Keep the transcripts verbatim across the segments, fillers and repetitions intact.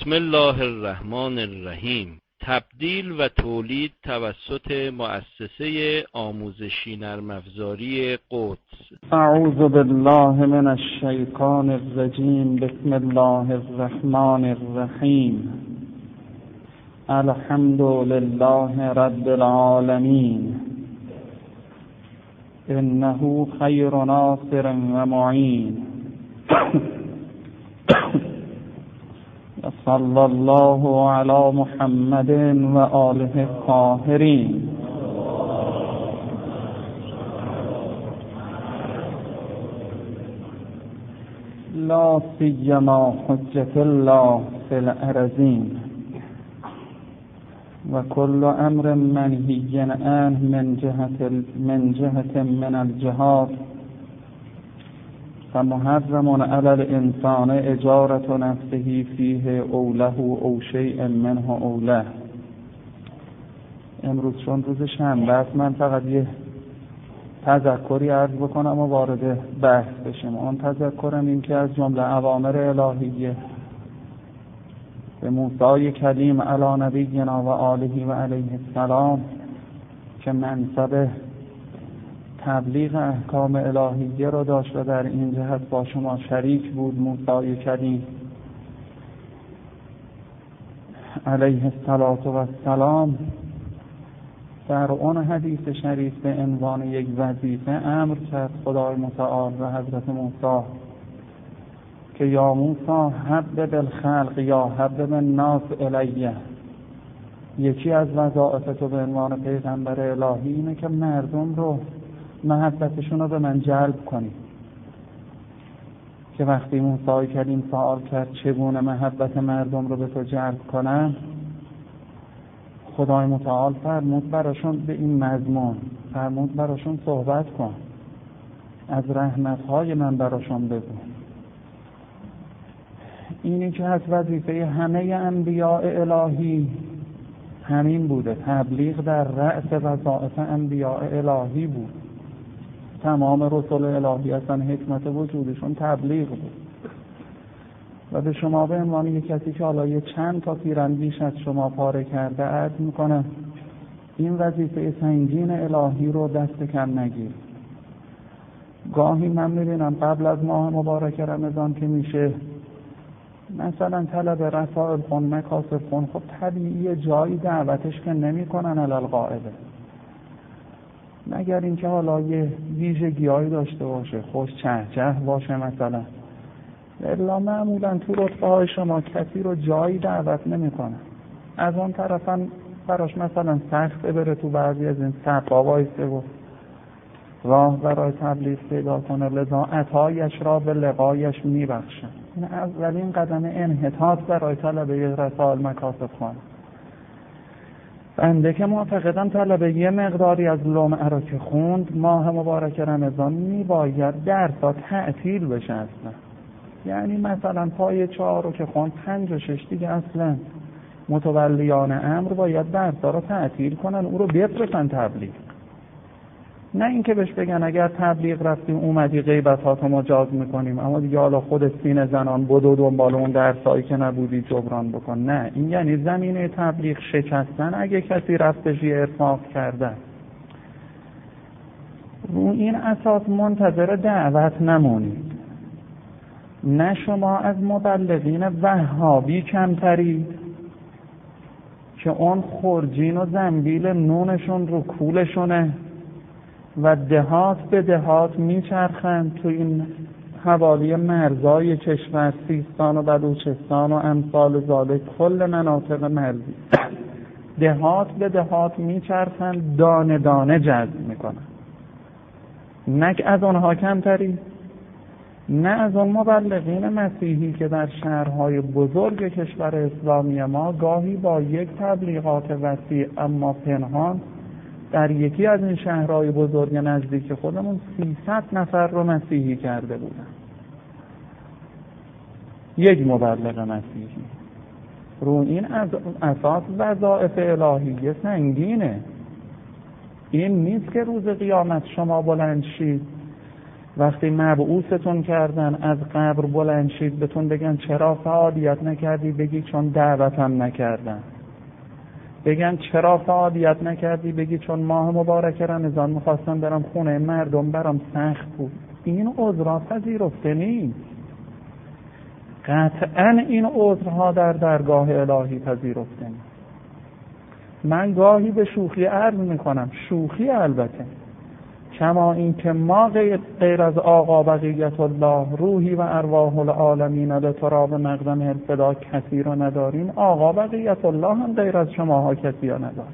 بسم الله الرحمن الرحیم. تبدیل و تولید توسط مؤسسه آموزشی نرم افزاری قدس. اعوذ بالله من الشیطان الرجیم. بسم الله الرحمن الرحیم. الحمد لله رب العالمین. انه خیر ناصر و معین. صلی الله علی محمد و آله الطاهرین. لا سیما حجة الله فی الارضین و کل امر منهی عنه من جهة من جهة من الجهات فمحرم علی الانسان اجارة نفسه فیه اوله او شیء منه اوله. امروز چون روز شنبه است، من فقط یه تذکری عرض بکنم و وارد بحث بشیم. اون تذکرم این که از جمله اوامر الهیه به موسی کلیم علی نبینا و آله و علیه السلام که منصب تبلیغ احکام الهیه رو داشت و در این جهت با شما شریک بود، موسی کلیم علیه السلام در اون حدیث شریف به عنوان یک وظیفه امر کرد خدای متعال و حضرت موسی که یا موسی حبب الخلق یا حبب الناس الیه. یکی از وظایف تو به عنوان پیغمبر الهی اینه که مردم رو محبتشون رو به من جلب کنی. که وقتی موسی کلیم سوال کرد چگونه محبت مردم رو به تو جلب کنم، خدای متعال فرمود براشون به این مضمون فرمود براشون صحبت کن، از رحمتهای من براشون بگو. اینی که از وظیفه همه انبیاء الهی همین بوده. تبلیغ در رأس وظایف انبیاء الهی بود. تمام رسول الهی اصلا حکمت وجودشون تبلیغ بود. و به شما به عنوان یک کسی که حالا یه چند تا تیراندیش از شما پاره کرده عرض میکنم این وظیفه سنگین الهی رو دست کم نگیر. گاهی من میبینم قبل از ماه مبارک رمضان که میشه مثلا طلب رسائل خون مکاسب خون، خب طبیعی جایی دعوتش که نمی کنن علل قاعده، مگر اینکه حالا یه ویژگی‌هایی داشته باشه، خوش چه چه باشه مثلا. الا معمولا تو رتبه های شما کسی رو جایی دعوت نمی کنن. از اون طرفا براش مثلا سخته بره تو بعضی از این صفا وایسه و راه برای تبلیغ پیدا کنه، لذا عطایش را به لقایش می بخشن. این اولین قدم انحطاط برای طلبه رسائل مکاسب خون. بنده که معتقدم طلبه یه مقداری از لمعه رو که خوند ماه مبارک رمضان می باید درسا تعطیل بشه اصلا. یعنی مثلا پای چهار رو که خوند پنج و شش دیگه اصلا متولیان امر باید درسا رو تعطیل کنن، او رو بفرستن تبلیغ. نه اینکه بهش بگن اگر تبلیغ رفتی اومدی غیبتاتو مجاز میکنیم، اما دیگه حالا خودت سینه زنان بدو دنبال اون درسایی که نبودی جبران بکن. نه، این یعنی زمینه تبلیغ شکستن اگه کسی رفتش یه ارفاق کرده. رو این اساس منتظر دعوت نمونید. نه شما از مبلغین وهابی کمترید که اون خورجین و زنبیل نونشون رو کولشونه و دهات به دهات میچرخند تو این حوالی مرزای کشور، سیستان و بلوچستان و امثال ذالک، کل مناطق مرزی دهات به دهات میچرخند، دانه دانه جذب میکنن. نک از اونها کمتری، نه از اون مبلغین مسیحی که در شهرهای بزرگ کشور اسلامی ما گاهی با یک تبلیغات وسیع اما پنهان در یکی از این شهرهای بزرگ نزدیک خودمون سیصد نفر رو مسیحی کرده بودن. یک مبلغ مسیحی. رو این از اساس وظایف الهیه سنگینه. این نیست که روز قیامت شما بلند شید وقتی مبعوثتون کردن از قبر بلند شید بهتون بگن چرا فعالیت نکردی، بگی چون دعوتم نکردن. بگن چرا فعالیت نکردی، بگی چون ماه مبارک رمضان میخواستم برم خونه مردم برام سخت بود. این عذرها پذیرفته نیست. قطعا این عذرها در درگاه الهی پذیرفته نیست. من گاهی به شوخی عرض میکنم، شوخی البته، کما این که ما غیر از آقا بقیت الله روحی و ارواح العالمین لتراب مقدم الفدا کسی را نداریم، آقا بقیت الله هم غیر از شماها کسی را نداریم.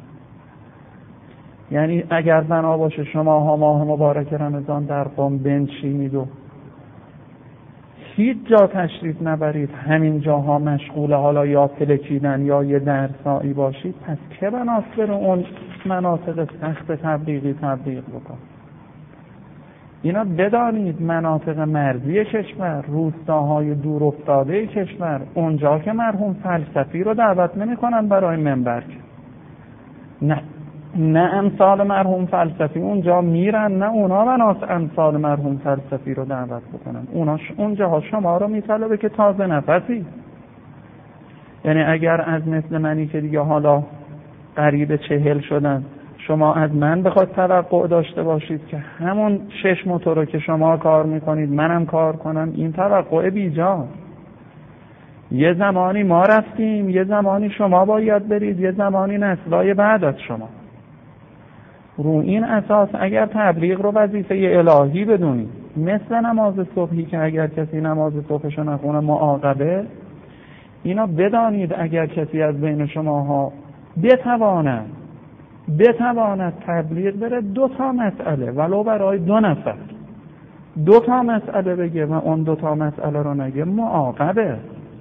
یعنی اگر بنا باشه شماها ماه مبارک رمضان در قم بنشینید و هیچ جا تشریف نبرید، همین جاها مشغول حالا یا پلکیدن یا یه درسایی باشید، پس که بناست بره اون مناطق سخت تبلیغی تبلیغ بکن؟ اینا بدانید مناطق مرزی کشور، روستاهای دور افتاده کشور، اونجا که مرحوم فلسفی رو دعوت نمی کنن برای منبر، نه نه امثال مرحوم فلسفی اونجا میرن، نه اونا بناس امثال مرحوم فلسفی رو دعوت بکنن. اونا اونجا شما رو میطلبه که تازه نفسی. یعنی اگر از مثل منی که دیگه حالا قریب چهل شدن شما از من بخواد توقع داشته باشید که همون شش موتور رو که شما کار میکنید منم کار کنم، این توقع بیجا. یه زمانی ما رفتیم، یه زمانی شما باید برید، یه زمانی نسلای بعد از شما. رو این اساس اگر تبلیغ رو وظیفه الهی بدونید، مثل نماز صبحی که اگر کسی نماز صبحش نخونه معاقبه، اینا بدانید اگر کسی از بین شماها بتواند بتواند تبلیغ بره دو تا مسئله ولو برای دو نفر دو تا مسئله بگه و اون دو تا مسئله رو نگه، معاقبه.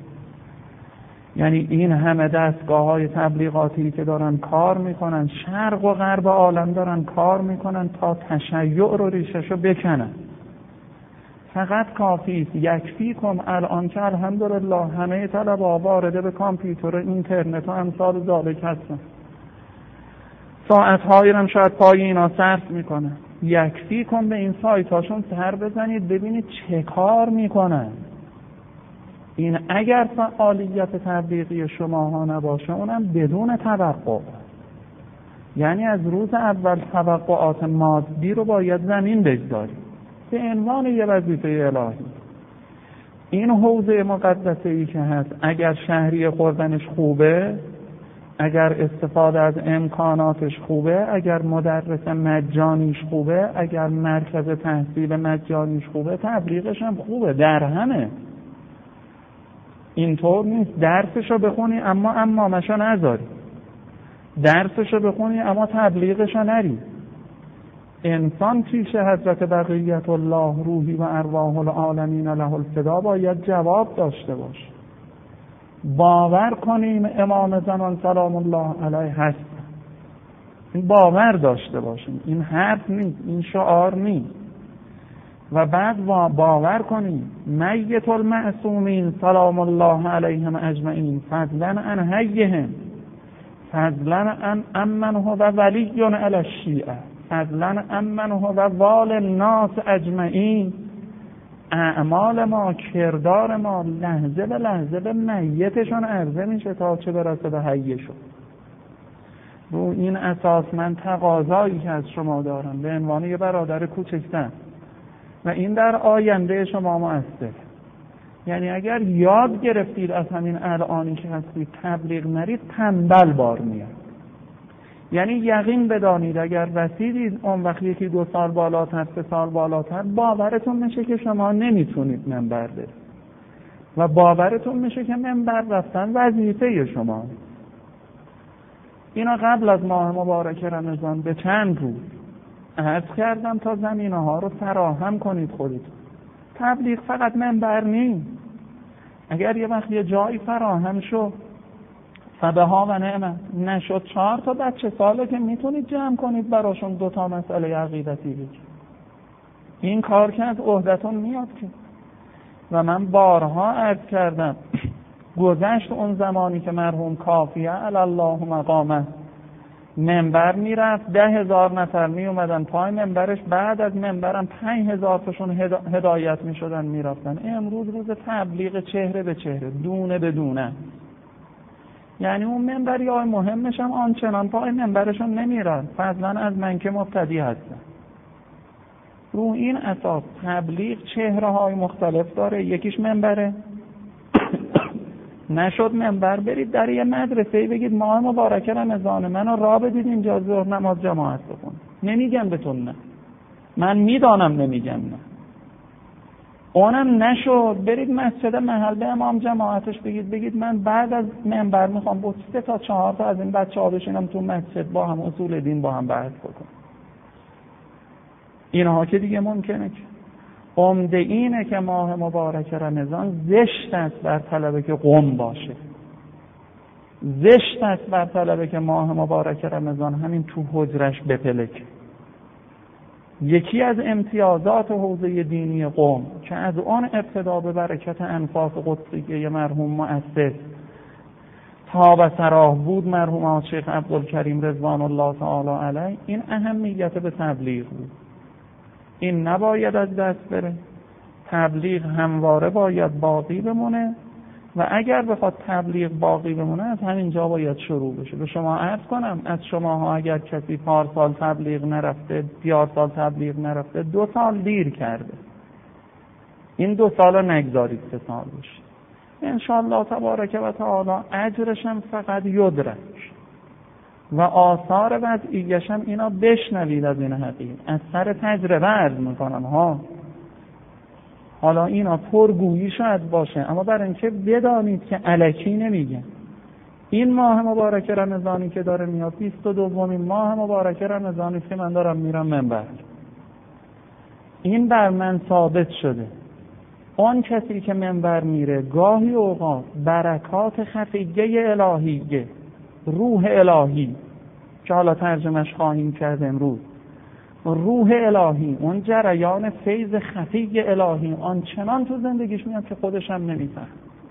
یعنی این همه دستگاه های تبلیغاتی که دارن کار میکنن، شرق و غرب عالم دارن کار میکنن تا تشیع رو ریشش رو بکنن. فقط کافیست یکفیکم الان که الحمدلله همه طلبا وارده به کامپیوتر اینترنت و امثال ذالک هستن، ساعت‌هایی هم شاید پای اینا صرف میکنن، یکفیکم به این سایت هاشون سر بزنید ببینید چه کار میکنن. این اگر فعالیت تبلیغی شماها نباشه اونم بدون توقع، یعنی از روز اول توقعات مادی رو باید زمین بگذارید به عنوان یه وظیفه الهی. این حوزه مقدسه ای که هست، اگر شهری خوردنش خوبه، اگر استفاده از امکاناتش خوبه، اگر مدرس مجانیش خوبه، اگر مرکز تحصیل مجانیش خوبه، تبلیغش هم خوبه. در همه اینطور نیست درسشو بخونی اما اما مشا نذاری، درسشو بخونی اما تبلیغشو نری. انسان پیش حضرت بقیت الله روحی و ارواح العالمین له الفدا باید جواب داشته باشه. باور کنیم امام زمان سلام الله علیه هست، این باور داشته باشیم، این حرف نیست، این شعار نیست. و بعد باور کنیم میت المعصومین سلام الله علیهم اجمعین فضلا عن حیهم، فضلا عن امن هو ولی علی الشیعه، فضلا امن هو وال الناس اجمعین. اعمال ما، کردار ما لحظه به لحظه به میتشون عرضه میشه تا چه برسه به حیشون. رو این اساس من تقاضایی که از شما دارم به عنوان یه برادر کوچکتر و این در آینده شما مؤثر، یعنی اگر یاد گرفتید از همین الانی که هستید تبلیغ نرید، تنبل بار میاد. یعنی یقین بدانید اگر رسیدید اون وقت یکی دو سال بالاتر، سه سال بالاتر، باورتون میشه که شما نمیتونید منبر برید و باورتون میشه که منبر رفتن وظیفه شما. اینا قبل از ماه مبارک رمضان به چند روز عرض کردم تا زمینه ها رو فراهم کنید خودتون. تبلیغ فقط منبر نیست. اگر یه وقت یه جایی فراهم شد فبها و نعمت، نشد چهار تا بچه ساله که میتونید جمع کنید براشون دو تا مسئله عقیدتی بگید، این کار که از عهدتون میاد که. و من بارها عرض کردم گذشت اون زمانی که مرحوم کافیه علی الله مقامه منبر میرفت، ده هزار نفر می اومدن پای منبرش، بعد از منبرم پنج هزار تاشون هدایت می شدن می رفتن. امروز روز تبلیغ چهره به چهره، دونه به دونه. یعنی اون منبری های مهمش هم آنچنان پای منبرشون نمیرن، فضلا از من که مبتدی هستن. رو این اساس تبلیغ چهره های مختلف داره. یکیش منبره. نشد منبر، برید در یه مدرسه بگید ماه مبارک رمضان منو را بدید اینجا ظهر نماز جماعت بکن. نمیگم بهتون نه، من میدانم نمیگم نه. اونم نشد، برید مسجد محل به امام جماعتش بگید بگید من بعد از منبر میخوام با سه تا چهار تا از این بچه‌ها بشینم تو مسجد با هم اصول دین با هم بحث بکنم. اینها که دیگه ممکنه که عمده اینه که ماه مبارک رمضان زشت است بر طلبه که قم باشه. زشت است بر طلبه که ماه مبارک رمضان همین تو حجرش بپلک. یکی از امتیازات حوزه دینی قم که از آن ابتدا به برکت انفاس قدسیه مرحوم مؤسس تا به سراه بود مرحوم شیخ عبدالکریم رضوان الله تعالی علیه، این اهمیت به تبلیغ بود. این نباید از دست بره. تبلیغ همواره باید باقی بمونه و اگر بخواد تبلیغ باقی بمونه از همین جا باید شروع بشه. به شما عرض کنم از شماها اگر کسی پارسال تبلیغ نرفته، دیار سال تبلیغ نرفته، دو سال دیر کرده. این دو سال رو نگذارید سه سال بشه. انشاءالله تبارک و تعالی اجرش هم فقط یدرک و آثار وضعیش هم اینا بشنوید از این حقیقت. از سر تجربه عرض میکنم ها. حالا اینا پرگویی شاید باشه، اما برای اینکه بدانید که الکی نمیگن. این ماه مبارک رمضانی که داره میاد، بیست و دومین ماه مبارک رمضانی که من دارم میرم منبر، این بر من ثابت شده. آن کسی که منبر میره گاهی اوقات برکات خفیه الهیه، روح الهی که حالا ترجمهش خواهیم کرد امروز، روح الهی، اون جریان فیض خفی الهی آن چنان تو زندگیش میاد که خودش هم نمیفهم.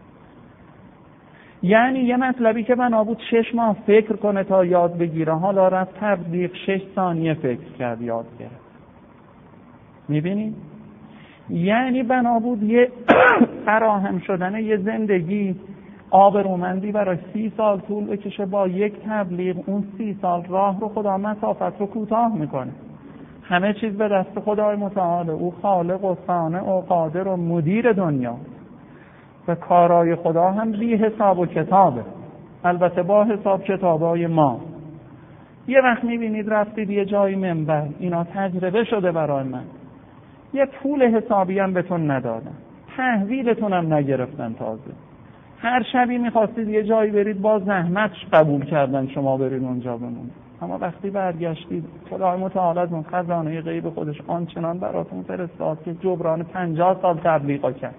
یعنی یه مطلبی که بنا بود شش ماه فکر کنه تا یاد بگیره، حالا رفت تبلیغ شش ثانیه فکر کرد یاد گرفت. میبینید؟ یعنی بنا بود یه فراهم شدن یه زندگی آبرومندی برای سی سال طول بکشه، با یک تبلیغ اون سی سال راه رو خدا مسافت رو کوتاه میکنه. همه چیز به دست خدای متعاله، او خالق و صانع و قادر و مدیر دنیا و کارهای خدا هم بی حساب و کتابه، البته با حساب کتابای ما. یه وقت میبینید رفتید یه جایی منبر، اینا تجربه شده برای من، یه پول حسابی هم بهتون ندادن، تحویلتون هم نگرفتن، تازه هر شبی میخواستید یه جایی برید با زحمت قبول کردن شما برید اونجا بمونید. اما وقتی برگشتید خدای متعال اون خزانه غیب خودش آنچنان براتون فرستاد که جبران پنجاه سال تبلیغا کرد.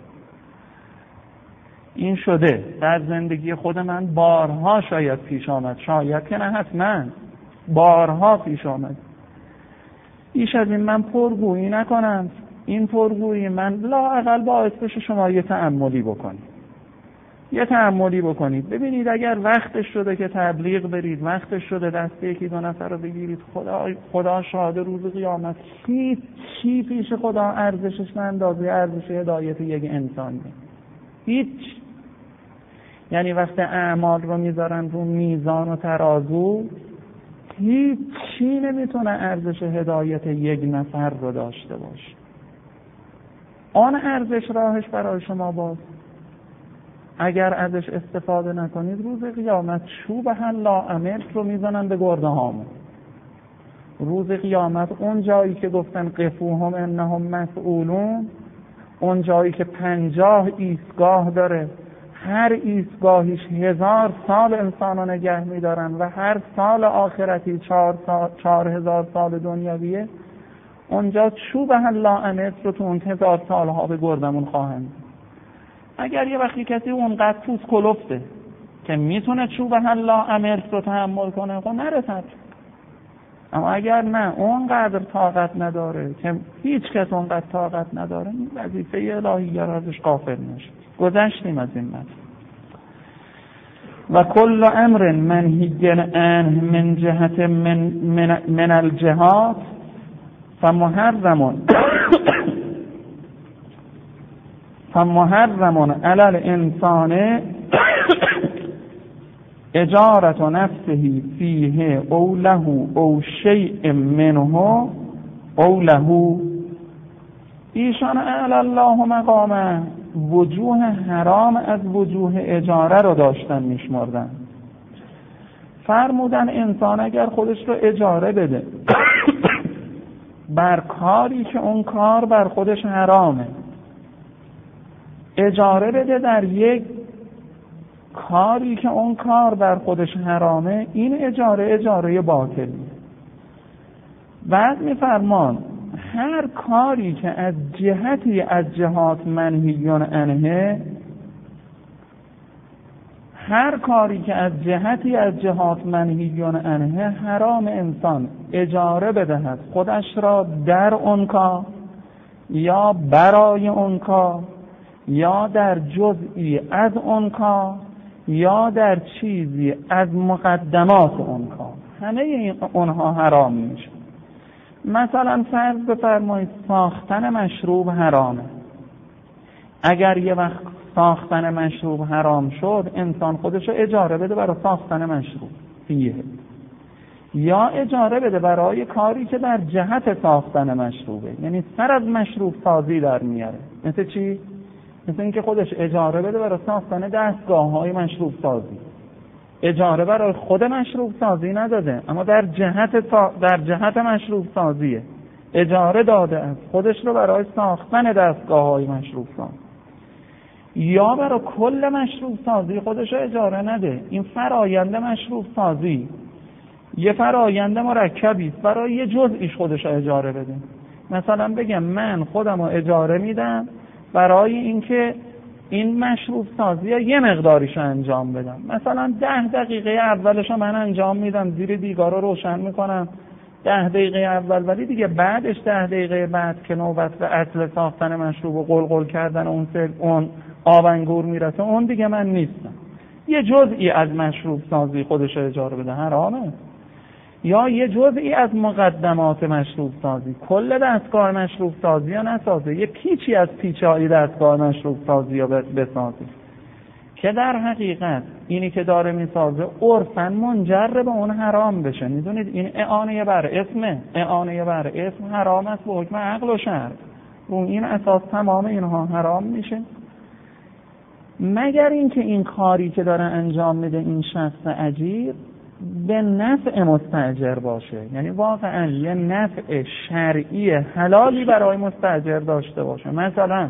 این شده در زندگی خود من، بارها شاید پیش آمد، شاید که نه حتما بارها پیش آمد. بیش از این من پرگویی نکنم. این پرگویی من لااقل باعث بشه شما یه تأملی بکنید. یه تأملی بکنید ببینید اگر وقتش شده که تبلیغ برید، وقتش شده دست یکی دو نفر رو بگیرید، خدا خدا شاهد روز قیامت هیچ چی پیش خدا ارزشش به اندازه ارزش هدایت یک انسانه. هیچ. یعنی وقت اعمال رو میذارن رو میزان و ترازو، هیچ چی نمیتونه ارزش هدایت یک نفر رو داشته باشه. آن ارزش راهش برای شما باز، اگر ازش استفاده نکنید روز قیامت چوب حلا امر رو میزنن به گرده هامون. روز قیامت اون جایی که گفتن قفوهم انهم مسئولون، اون جایی که پنجاه ایستگاه داره، هر ایستگاهیش هزار سال انسانو نگه میدارن و هر سال آخرتی چهار, سال، چهار هزار سال دنیاویه، اونجا چوب حلا امر رو تو اون هزار سالها به گردمون خواهند. اگر یه وقتی کسی اونقدر توس کلفته که میتونه چوب حلا امر رو تحمل کنه، خب نرسد. اما اگر نه اونقدر طاقت نداره که هیچ کس اونقدر طاقت نداره، این وظیفه الهی را ازش غافل نشه. گذشتیم از این مطلب. و کل امر منهی عنه من جهت من, من, من الجهات فمحرم فمحرم علی الانسان اجارت نفسه فیه او له او شیء منه او له. ایشان اعلی الله مقامه وجوه حرام از وجوه اجاره رو داشتن میشمردن. فرمودن انسان اگر خودش رو اجاره بده بر کاری که اون کار بر خودش حرامه، اجاره بده در یک کاری که اون کار بر خودش حرامه، این اجاره اجاره باطلیه. بعد میفرمان هر کاری که از جهتی از جهات منهیون عنه، هر کاری که از جهتی از جهات منهیون عنه حرام انسان اجاره بدهد خودش را در اون کار یا برای اون کار یا در جزئی از اون کار یا در چیزی از مقدمات اون کار، همه اونها حرام میشه. مثلا فرض بفرمایید ساختن مشروب حرامه. اگر یه وقت ساختن مشروب حرام شد، انسان خودشو اجاره بده برای ساختن مشروب فیه، یا اجاره بده برای کاری که در جهت ساختن مشروبه، یعنی سر از مشروب سازی در میاره. مثل چی؟ مثل اینکه خودش اجاره بده برای ساختن دستگاه‌های مشروب سازی. اجاره برای خود مشروب سازی نداده، اما در جهت در جهت مشروب سازیه اجاره داده است خودش رو برای ساختن دستگاه‌های مشروب سازی. یا برای کل مشروب سازی خودش رو اجاره نده. این فرآیند مشروب سازی یه فرآیند مرکبی است، برای یه جزئیش خودش رو اجاره بده. مثلا بگم من خودم رو اجاره میدم برای اینکه این مشروب سازی یه مقداریشو انجام بدم، مثلا ده دقیقه اولشو من انجام میدم، زیر دیگار رو روشن میکنم ده دقیقه اول، ولی دیگه بعدش ده دقیقه بعد که نوبت به اصل ساختن مشروب و قلقل کردن اون سر اون آب انگور میرسه، اون دیگه من نیستم. یه جزئی از مشروب سازی خودش اجاره بده حرامه. یا یه جزئی از مقدمات مشروب سازی، کل دستگاه مشروب سازی یا نسازه، یه پیچی از پیچهای دستگاه مشروب سازی یا بسازی که در حقیقت اینی که داره میسازه عرفاً منجر به اون حرام بشه. میدونید این اعانه بر اسمه، اعانه بر اسم حرام است به حکم عقل و شرع، رو این اساس تمام اینها حرام میشه، مگر اینکه این کاری که داره انجام میده این شخص اجیر به نفع مستاجر باشه، یعنی واقعا یه نفع شرعی حلالی برای مستاجر داشته باشه. مثلا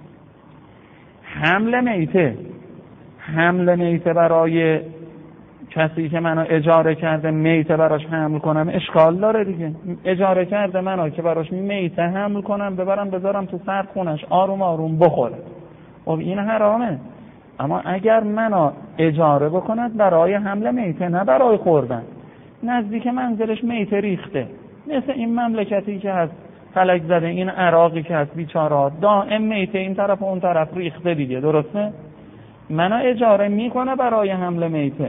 حمل میته، حمل میته برای کسی که منو اجاره کرده میته براش حمل کنم اشکال داره دیگه. اجاره کرده منو که براش میته حمل کنم ببرم بذارم تو سر خونش آروم آروم بخوره، خب این حرامه. اما اگر منو اجاره بکند برای حمل میته نه برای خوردن، نزدیک منزلش میته ریخته، مثل این مملکتی که هست فلک زده، این عراقی که هست بیچاره دائم میته این طرف و اون طرف ریخته دیگه، درسته؟ منو اجاره میکنه برای حمل میته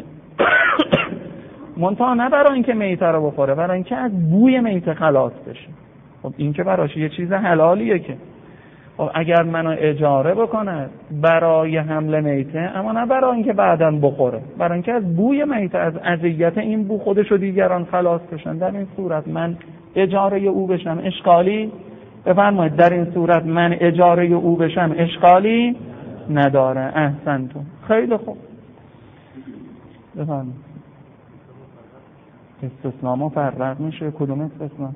منتها نه برای اینکه میته رو بخوره، برای اینکه از بوی میته خلاص بشه. خب این که براش یه چیز حلالیه که خب اگر منو اجاره بکنه برای حمل میته، اما نه برای اینکه بعداً بخوره، برای اینکه از بوی میته، از اذیت این بو خودش و دیگران خلاص بشن، در این صورت من اجاره او بشم اشکالی؟ بفرمایید در این صورت من اجاره او بشم اشکالی نداره. احسنتون، خیلی خوب. بفرمایید. استثناء مفرق میشه. کدوم استثناء؟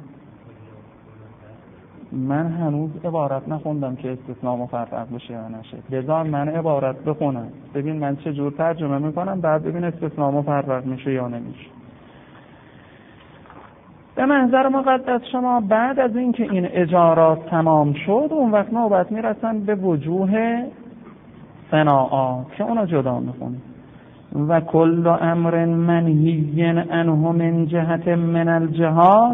من هنوز عبارت نخوندم که استثناء مفرق بشه یا نشه. بذار من عبارت بخونم ببین من چه جور ترجمه میکنم، بعد ببین استثناء مفرق میشه یا نمیشه. به منظر مقدس شما بعد از اینکه این اجارات تمام شد، اون وقت نوبت میرسن به وجوه صناعات که اونا جدا میخونیم. و کل امر منهی عنه من جهت من الجهات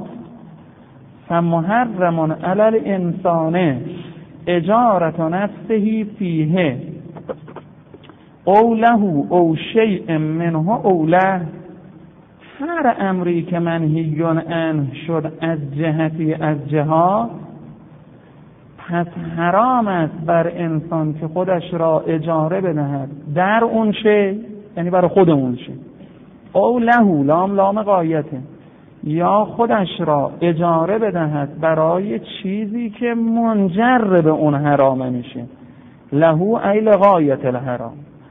فمحرم علی الانسان اجارت نفسه فیه او له او شیء منه او له، هر امری که منهی عنه شد از جهتی از جهات، پس حرام است بر انسان که خودش را اجاره بدهد در اون شی، یعنی برای خود اون شی، او له لام لام غایته، یا خودش را اجاره بدهد برای چیزی که منجر به اون حرامه میشه. له ای لغایت الحرام.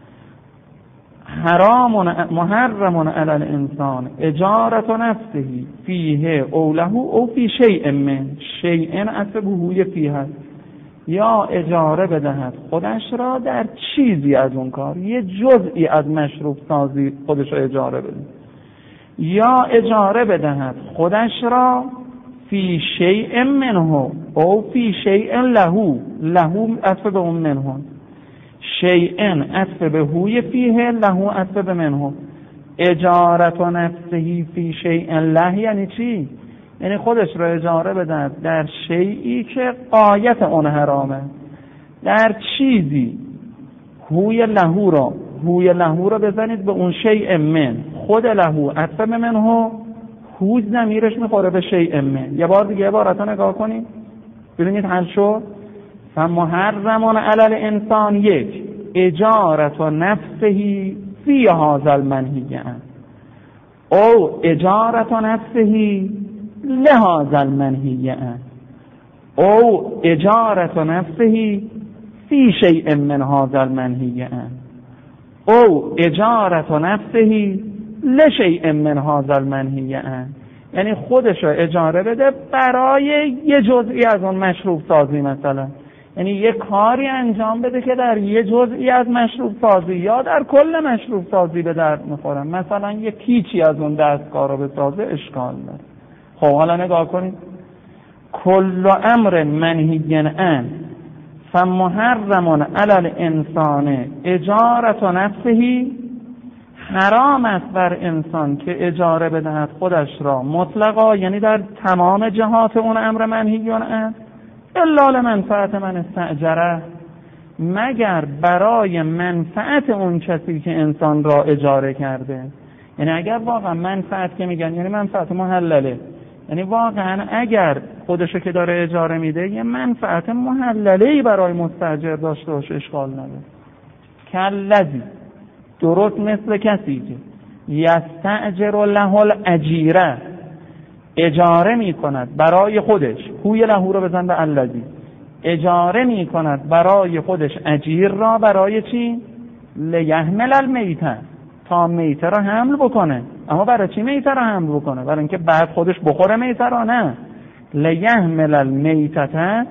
حرام محرم علی الانسان اجارت نفسه فیه او له او فی شیء من، شیء اسبه فیه، یا اجاره بدهد خودش را در چیزی از اون کار، یه جزئی از مشروب سازی خودش را اجاره بده، یا اجاره بدهد خودش را فی شیء منه او فی شیء له، له اسب اون منه، شیء اسب هوی فیه له اسب منه. اجارت و نفسه فی شیء له یعنی چی؟ یعنی خودش را اجاره بدهد در شیئی که غایت اون حرامه، در چیزی هوی له را هوی له را بزنید به اون شیء من، خود له اسب منه، هو ضمیرش میخوره به شیء من. یه بار دیگه عبارتا نگاه کنید ببینید حل شد. فمحرم علی الانسان یک اجارت و نفسه فی هذا المنهی عنه، او اجارت و نفسه لهذا المنهی عنه، او اجارت و نفسه فی شیء من هذا المنهی عنه، او اجارت و نفسه لشیء من هذا المنهی عنه. یعنی خودش رو اجاره بده برای یه جزئی از اون مشروب سازی، مثلا یعنی یه کاری انجام بده که در یه جزئی از مشروب سازی یا در کل مشروب سازی به درد میخوره، مثلا یه پیچی از اون دستگاه رو بسازه اشکال داره. خب حالا نگاه کنید، کل امر منهی عنه فمحرم علی الانسان اجارت نفسه، حرام است بر انسان که اجاره بدهد خودش را مطلقا، یعنی در تمام جهات اون امر منهی عنه، الا لمنفعت من استأجره، مگر برای منفعت اون کسی که انسان را اجاره کرده. یعنی اگر واقعا منفعت که میگن یعنی منفعت محلله، یعنی واقعا اگر خودشو که داره اجاره میده یه منفعت محلله‌ای برای مستاجر داشته باشه اشکال نداره. کالذی، درست مثل کسی که یستأجر له الاجیره، اجاره می کند برای خودش، هوی له رو بزن به الذی، اجاره می کند برای خودش اجیر را، برای چی؟ لیحمل المیته، تا میته را حمل بکنه. اما برای چی میته را حمل بکنه؟ برای اینکه بعد خودش بخوره میته را؟ نه، لیحمل المیته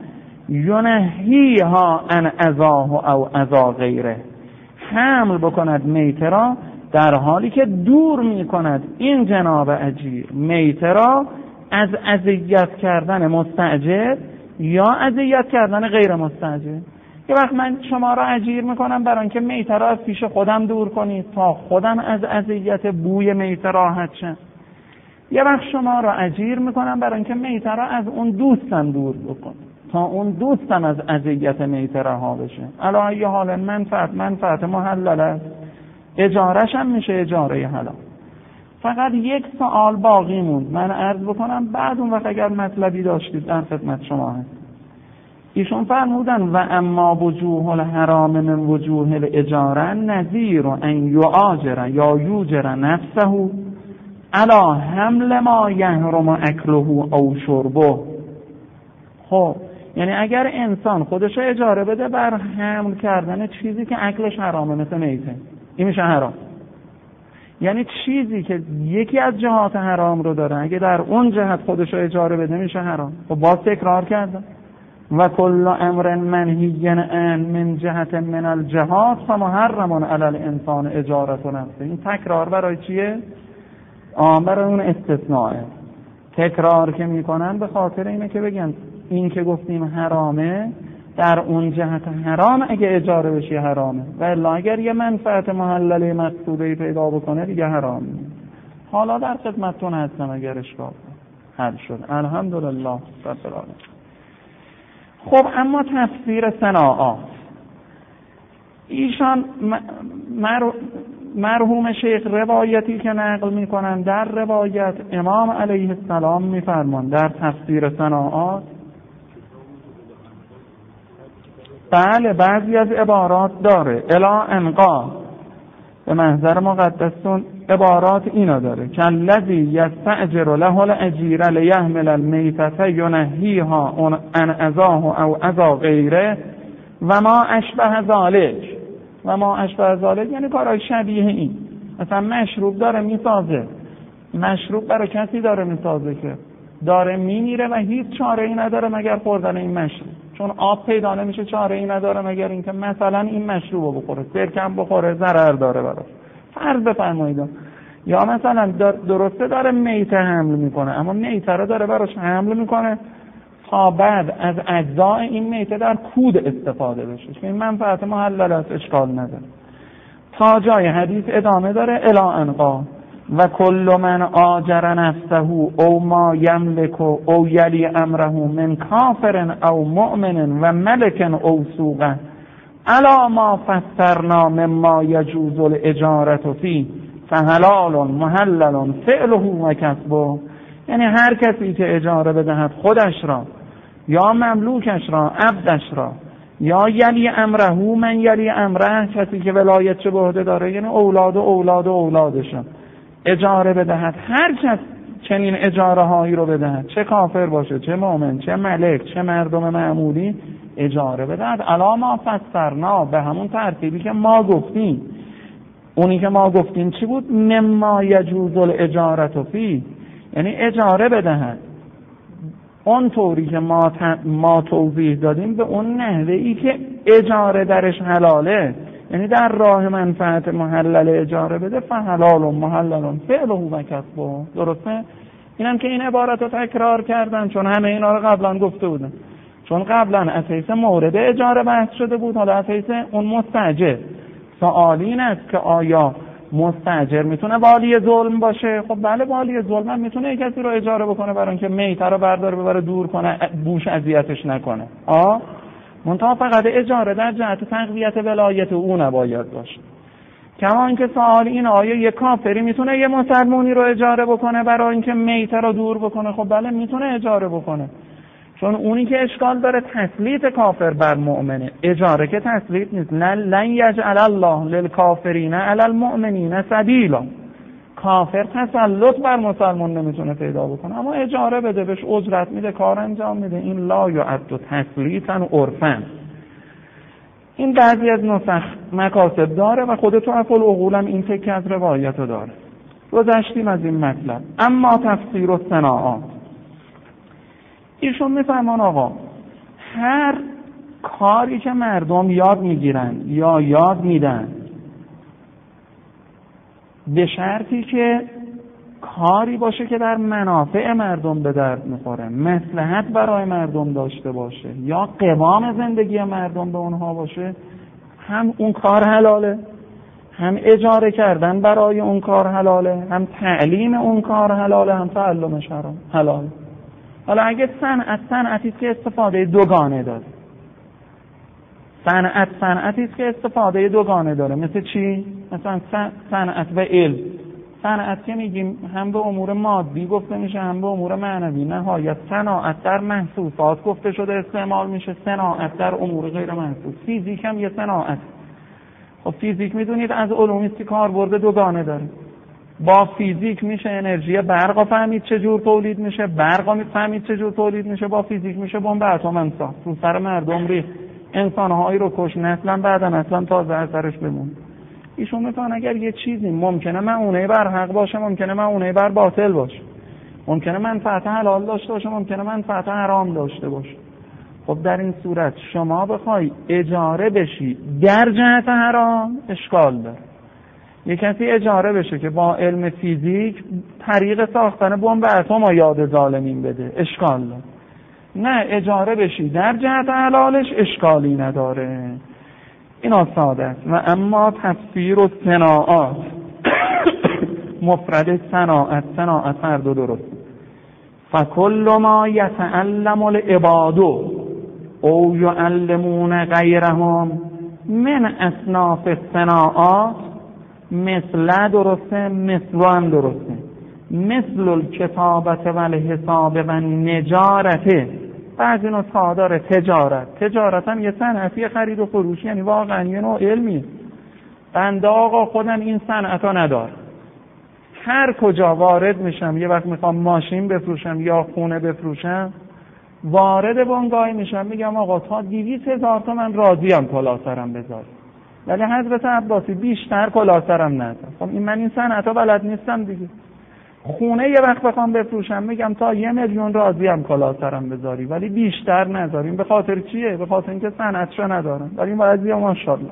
ینهیها عن اذاه او اذا غیره، حمل بکند میته را در حالی که دور می کند این جناب اجیر میته را از اذیت کردن مستاجر یا اذیت کردن غیر مستاجر. یه وقت من شما را اجیر میکنم برای اینکه میته را از پیش خودم دور کنید تا خودم از اذیت بوی میته راحت شم. یه وقت شما را اجیر میکنم برای اینکه میته را از اون دوستم دور بکن تا اون دوستم از اذیت میته رها بشه. علی ای حال منفعت منفعت محلل است، اجارش هم میشه اجاره حلال. فقط یک سوال باقی موند، من عرض بکنم بعد اون وقت اگر مطلبی داشتید در خدمت شما هست. ایشون فرمودن و اما وجوه الحرام من وجوه الاجاره نظیر ان یؤاجر یا یوجر نفسه علی حمل ما یحرم اکله او شربه. خب یعنی اگر انسان خودش اجاره بده بر حمل کردن چیزی که اکلش حرامه مثل میته، این میشه حرام. یعنی چیزی که یکی از جهات حرام رو داره اگه در اون جهت خودش اجاره بده میشه حرام. خب باز تکرار کردم و کل امر منهی عنه من جهت من الجهات فمحرم علی الانسان اجارت نفسه. این تکرار برای چیه؟ آم برای اون استثناء. تکرار که میکنن به خاطر اینه که بگن این که گفتیم حرامه در اون جهت حرام اگه اجاره بشه حرامه، و الا اگر یه منفعت محلله مقصودی پیدا بکنه دیگه حرامه. حالا در خدمتتون هستم اگر اشکال حل شد. الحمدلله رب العالمین. خب اما تفسیر صناعات، ایشان مر... مرحوم شیخ روایتی که نقل میکنن، در روایت امام علیه السلام میفرمان در تفسیر صناعات، بله بعضی از عبارات داره الا انقا به محضر مقدسون عبارات اینا داره که الذی یستأجر له الاجیر لیحمل المیتة ینهیها عن اذاه او اذا غیره و ما اشبه ذالک و ما اشبه ذالک یعنی کارهای شبیه این. مثلا مشروب داره میسازه، مشروب برای کسی داره میسازه که داره میمیره و هیچ چاره ای نداره مگر خوردن این مشروب، چون آب پیدا نمیشه چاره ای نداره مگر اینکه مثلا این مشروب رو بخوره، سرکم بخوره ضرر داره براش. فرض بفرمایید یا مثلا درسته داره میته حمل میکنه اما میته رو داره براش حمل میکنه تا بعد از اجزاء این میته در کود استفاده بشه که این منفعت محلل است، اشکال نداره. تا جای حدیث ادامه داره الا انقا و کل من آجر نفسه او ما یملک او یلی امره من کافر او مؤمن و ملک او سوقه الا ما فسرنا مما یجوز الاجارة فی فحلال محلل فعله و کسبه. یعنی هر کسی که اجاره بدهد خودش را یا مملوکش را عبدش را یا یلی امره من یلی امره کسی که ولایت چه به عهده داره یعنی اولاد و اولاد و اولادشان اجاره بدهد، هر کس چنین اجاره هایی رو بدهد چه کافر باشه چه مؤمن چه ملک چه مردم معمولی اجاره بدهد الا ما فسرنا به همون ترتیبی که ما گفتیم. اونی که ما گفتیم چی بود؟ مما یجوز الاجارة فی، یعنی اجاره بدهد اون طوری که ما, ت... ما توضیح دادیم به اون نحوه‌ای که اجاره درش حلاله، یعنی در راه منفعت محلل اجاره بده فحلال و محلل فعله و کسبه. درسته؟ اینم که این عبارت رو تکرار کردن چون همه اینا رو قبلا گفته بودن، چون قبلا اساس مورد اجاره بحث شده بود، حالا اساس اون مستاجر. سوال این است که آیا مستاجر میتونه والی ظلم باشه؟ خب بله والی ظلم هم میتونه کسی رو اجاره بکنه برای اینکه میته رو برداره ببره دور کنه بوش اذیتش نکنه. آ منتها فقط اجاره در جهت تقویت ولایت او نباید باشه. کما اینکه سوال این آیا یک کافری میتونه یه مسلمانی رو اجاره بکنه برای اینکه میته رو دور بکنه؟ خب بله میتونه اجاره بکنه، چون اونی که اشکال داره تسلیط کافر بر مؤمنه، اجاره که تسلیط نیست. لن یجعل الله للکافرین علی المؤمنین سبیلا، کافر تسلط بر مسلمان نمیتونه پیدا بکنه اما اجاره بده بهش اجرت میده کار انجام میده، این لا یعد تسلیطا عرفا. این بعضی از نسخ مکاسب داره و خود طرف العقول هم این تکه از روایت رو داره. گذشتیم از این مطلب. اما تفسیر و صناعات، ایشون میفهمان آقا هر کاری که مردم یاد میگیرن یا یاد میدن به شرطی که کاری باشه که در منافع مردم به درد میخوره، مصلحت برای مردم داشته باشه یا قوام زندگی مردم به اونها باشه، هم اون کار حلاله، هم اجاره کردن برای اون کار حلاله، هم تعلیم اون کار حلاله، هم تعلمش حلاله. حالا اگه صنعت صنعتی که استفاده دوگانه داره، صنعت صنعتی که استفاده دوگانه داره مثل چی؟ مثلا صنعت و علم. صنعت که میگیم هم به امور مادی گفته میشه هم به امور معنوی. نهایت صناعت در محسوسات گفته شده استعمال میشه، صناعت در امور غیر محسوس. فیزیک هم یه صناعت. خب فیزیک میدونید از علومی که کاربرد دوگانه داره. با فیزیک میشه انرژی برق فهمید چجور تولید میشه، برق فهمید چجور تولید میشه، با فیزیک میشه بمب اتم انسان رو سر مردم ریخت، انسانهایی رو کش، نسلا بعدا اصلا تازه اثرش بمونه. ایشون میتونه اگر یه چیزی ممکنه معونه بر حق باشه، ممکنه معونه بر باطل باشه، ممکنه منفعت حلال داشته باشه، ممکنه منفعت حرام داشته باشه. خب در این صورت شما بخوای اجاره بشی در جهت حرام اشکال داره. یک کسی اجاره بشه که با علم فیزیک طریق ساختن بمب اتم رو یاد ظالمین بده، اشکال داره. نه اجاره بشی در جهت حلالش اشکالی نداره. اینا ساده است. و اما تفسیر و صناعات مفرد صناعت، صناعت هر دو درست. فکل ما یتعلم العباد او یعلمون غیرهم من اصناف صناعات مثل درسته، مثل هم درسته. مثل الکتابت و الحساب و نجارته، بعضی نسخه داره تجارت. تجارت هم یه صنعتی خرید و فروشی، یعنی واقعا یه نوع علمیه. بنده آقا خودم این صنعت ها ندارم، هر کجا وارد میشم، یه وقت میخوام ماشین بفروشم یا خونه بفروشم، وارد بنگاه میشم میگم آقا تا دویست هزار تومن راضیم کلا سرم بذاری، ولی حضرت عباسی بیشتر کلا سرم نذار. خب این من این صنعت ها بلد نیستم دیگه. خونه یه وقت بخوام بفروشم میگم تا یه میلیون راضیم کلا سرم بذاری، ولی بیشتر نذاریم. به خاطر چیه؟ به خاطر اینکه صنعتشو ندارم. ولی این بعضیا ماشاءالله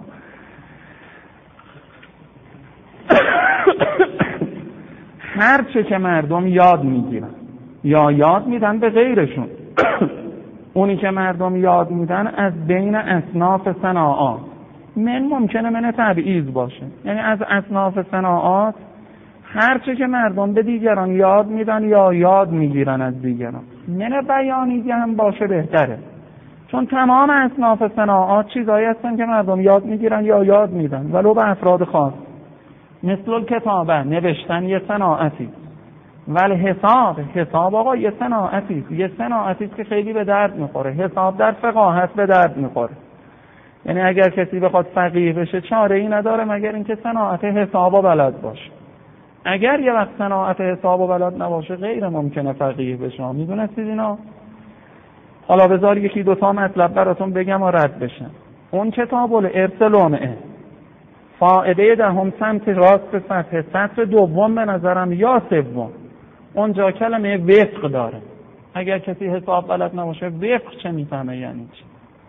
هر چه که مردم یاد میگیرن یا یاد میدن به غیرشون، اونی که مردم یاد میدن از بین اصناف صناعات، من ممکنه من تبعیض باشه، یعنی از اصناف صناعات هر چه که مردم به دیگران یاد میدن یا یاد میگیرن از دیگران، من بیانیه هم باشه بهتره، چون تمام اصناف صناعات چیزایی هستن که مردم یاد میگیرن یا یاد میدن ولو به افراد خاص. مثل کتابه، نوشتن یه صناعتی، ولی حساب، حساب آقا یه صناعتی، یه صناعتی که خیلی به درد میخوره. حساب در فقاهت به درد میخوره، یعنی اگر کسی بخواد فقیه بشه چاره ای نداره مگر اینکه صناعت حسابا بلد باشه. اگر یه وقت صناعت حسابا بلد نباشه غیر ممکنه فقیه بشه. میدونستید اینا؟ حالا بذار یکی دو تا مطلب براتون بگم و رد بشم. اون کتاب الارث لمعه، فائده دهم سمت راست صفحه، سطر دوم به نظرم یا سوم، اونجا کلمه وفق داره. اگر کسی حساب بلد نباشه وفق چه میفهمه یعنی چی؟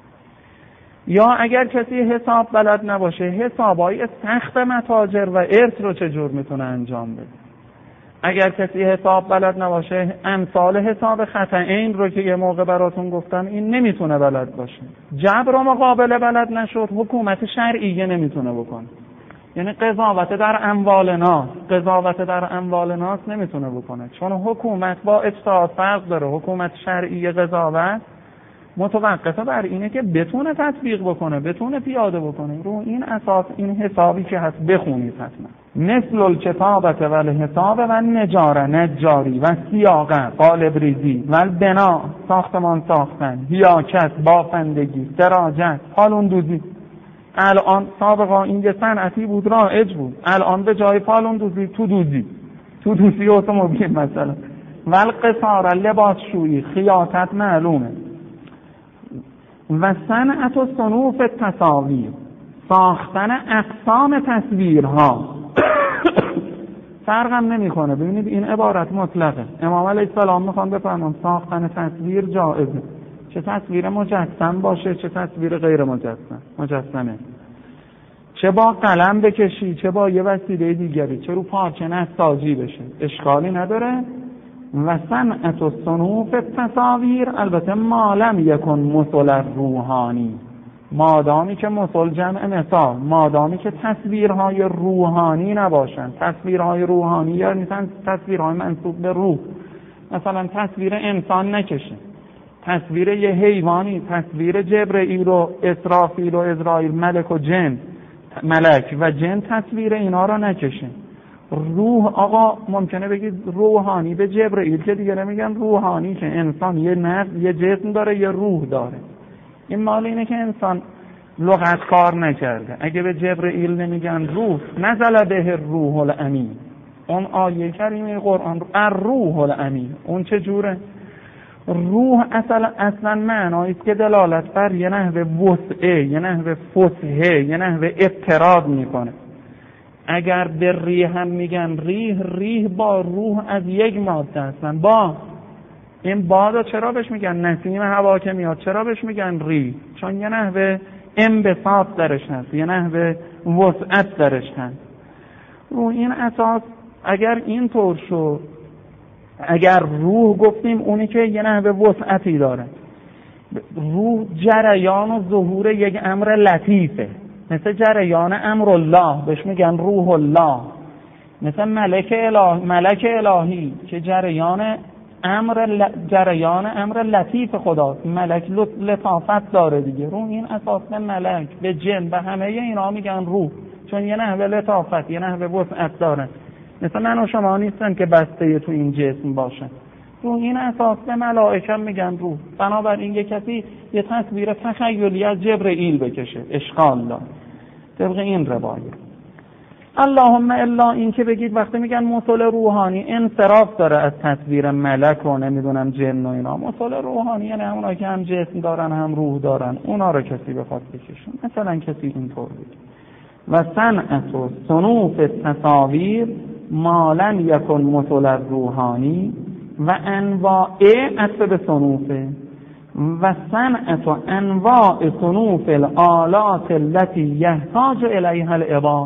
یا اگر کسی حساب بلد نباشه حسابای سخت متاجر و ارث رو چجور میتونه انجام بده؟ اگر کسی حساب بلد نباشه امثال حساب خطئین رو که یه موقع براتون گفتم این نمیتونه بلد باشه. جبر و مقابله بلد نشد، حکومت شرعیه نمیتونه بکنه، یعنی قضاوت در اموال ناس، قضاوت در اموال ناس نمیتونه بکنه، چون حکومت با اجتهاد فرق داره. حکومت شرعی قضاوت متوقفه بر اینه که بتونه تطبیق بکنه، بتونه پیاده بکنه. رو این اساس این حسابی که هست بخونید حتما. مثل الکتابت و الحساب و نجاره، نجاری و سیاقه، قالب ریزی و البنا، ساختمان ساختن، هیاکت، بافندگی، دراجت، پالون دوزی. الان سابقا این یه صنعتی بود، رایج بود، الان به جای پالون دوزی تو دوزی، تو دوزی اتومبیل مثلا. و القصار، لباس شویی، خیاطت معلومه. و صنعت و صنوف تصاویر، ساختن اقسام تصویرها. فرقم نمیکنه. ببینید این عبارت مطلقه. امام علیه السلام میخوان بفرمان ساختن تصویر جائزه، چه تصویر مجسم باشه چه تصویر غیر مجسم مجسمه، چه با قلم بکشی چه با یه وسیله دیگری، چه رو پارچه نساجی بشه، اشکالی نداره. و صنعت و صنوف تصاویر، البته ما لم یکن مثل روحانی، مادامی که مثل جمع مثال، مادامی که تصویرهای روحانی نباشن. تصویرهای روحانی یعنی تصویرهای منسوب به روح، مثلا تصویر انسان نکشه، تصویر یه حیوانی، تصویر جبرئیل و اسرافیل و اسرائیل، ملک و جن، ملک و جن، تصویر اینا رو نکشه. روح آقا ممکنه بگید روحانی به جبرئیل، که دیگه نمیگن روحانی، که انسان یه نفس یه جسم داره یه روح داره. این مال اینه که انسان لغت کار نکرده. اگه به جبرئیل نمیگن روح، نزل به روح الامین، اون آیه کریمه قرآن الروح الامین، اون چه جوره؟ روح اصلا اصلا معنایی است که دلالت بر یه نحو وسعه، یه نحو فسحه، یه نحو اضطراد میکنه. اگر به ریح هم میگن ریح، ریح با روح از یک ماده هستن. با این بادا چرا بهش میگن نسیم هوا که میاد چرا بهش میگن ریح؟ چون یه نحو انبساط درش هست، یه نحو وسعت درش هست. رو این اساس اگر این طور شد، اگر روح گفتیم اونی که یه نحو وسعتی داره، روح جریان و ظهور یک امر لطیفه، مثل جریان امر الله بهش میگن روح الله، مثل ملک الهی، ملک الهی که جریان امر ل... جریان امر لطیف خداست. ملک لطافت داره دیگه. رو این اساس به ملک، به جن، به همه اینا میگن روح، چون یه نحوه لطافت، یه نحوه وسعت داره. مثلا من و شما نیستن که بسته تو این جسم باشه. رو این اساس به ملائکه میگن روح. بنابراین یه کسی یه تصویر تخیلی از جبرئیل بکشه اشکال داره طبق این روایت. اللهم الا این که بگید وقتی میگن مصول روحانی انصراف داره از تصویر ملک و نمیدونم جن و اینا. مصول روحانی یعنی همونا که هم جسم دارن هم روح دارن، اونا رو کسی بخواد بکشون. مثلا کسی اینطور بگید و صنعت و صنوف تصاویر مالن یکن مصول روحانی و انواع عطف به صنوفه و صنعت و انواع صنوف الآلات التي یحتاج الیها العباد.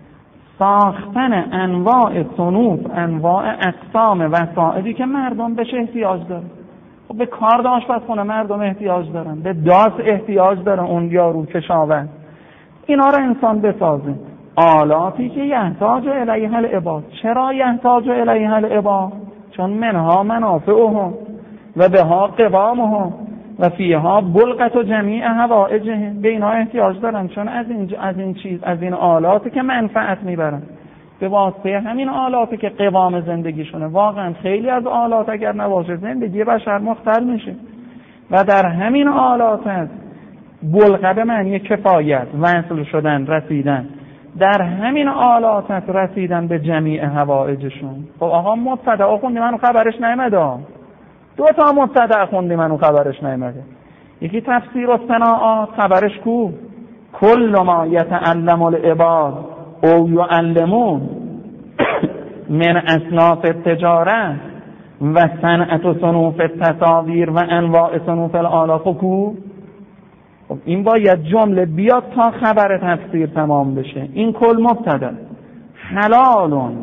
ساختن انواع صنوف، انواع اقسام وسائلی که مردم بهش احتیاج دارن. خب به کارد آشپزخونه مردم احتیاج دارن، به داس احتیاج دارن، اون یارو کشاورز. اینا رو انسان بسازه. آلاتی که یحتاج الیها العباد. چرا یحتاج الیها العباد؟ چون منها منافعهم و بها قوامهم و فیها بلغت و جمیع حوائجهم. به اینا احتیاج دارن چون از این از این چیز از این آلاتی که منفعت میبرن. به واسطه همین آلاتی که قوام زندگیشونه. واقعا خیلی از آلات اگر نباشه زندگی بشر مختل میشه. و در همین آلات هست بلغت به معنی کفایت، وصل شدن، رسیدن. در همین آلات هست رسیدن به جمیع حوائجشون. خب آقا مبتدا خوندی منو خبرش نیامده. دو تا مبتدا خوندی منو خبرش نیامده. یکی تفسیر و صناعات، خبرش کو؟ کل ما یتعلم العباد او یعلمون من اصناف التجاره و صنعت و صنوف التصاویر و انواع صنوف الآلات کو. خب این باید جمله بیاد تا خبر تفسیر تمام بشه. این کل مبتدا. حلالون